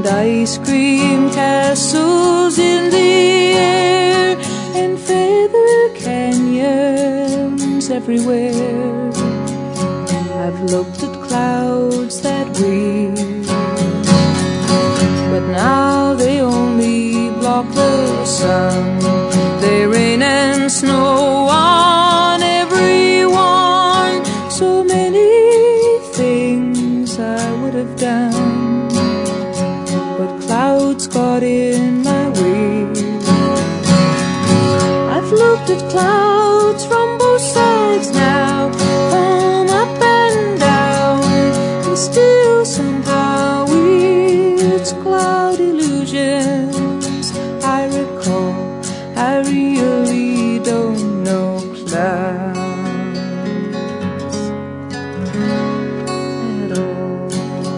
ice cream castles in the air, and feather canyons everywhere. I've looked at clouds that way, but now they only block the sun. They rain and snow on everyone. So many things I would have done, but clouds got in my way. I've looked at clouds from both sides now, from up and down, and still somehow it's cloud illusions I recall. I really don't know clouds at all.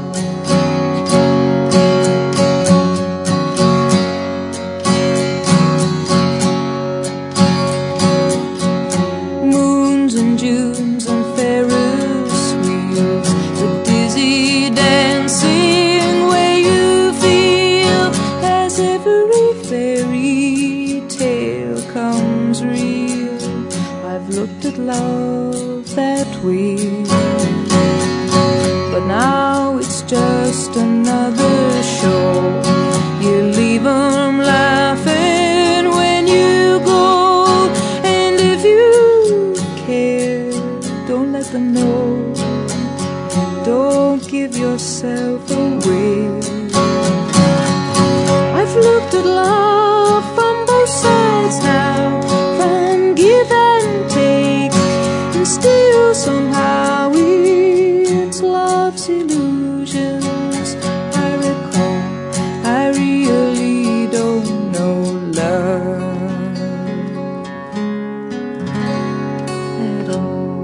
Moons and Junes and Ferris wheels, the dizzy dancing way you feel as every fairy tale comes real. I've looked at love that way, but now it's just another show. You leave 'em laughing when you go, and if you care, don't let them know. Don't give yourself away. I've looked at love from both sides now, from give and take, and still somehow it's love's illusions I recall. I really don't know love at all.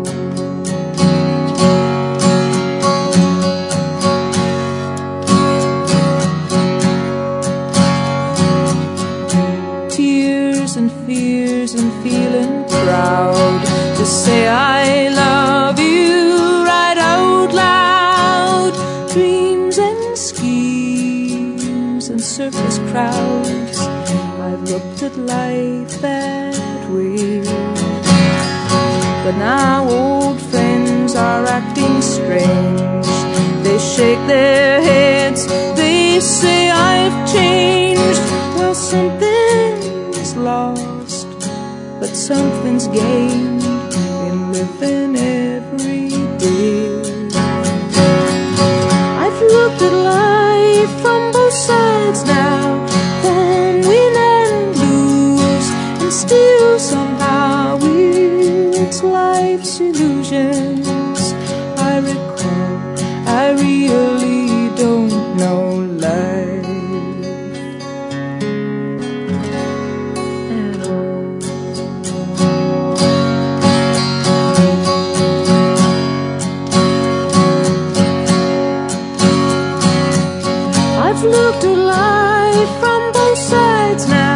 Tears and fears and feeling proud to say I love you right out loud. Dreams and schemes and circus crowds, I've looked at life that way, but now old friends are acting strange. They shake their heads, they say I've changed. Well, something's lost, but something's gained in living every day. I've looked at life from both sides now, from win and lose, and still somehow it's life's illusions I recall. I really don't know life at all. I've looked at life from both sides now,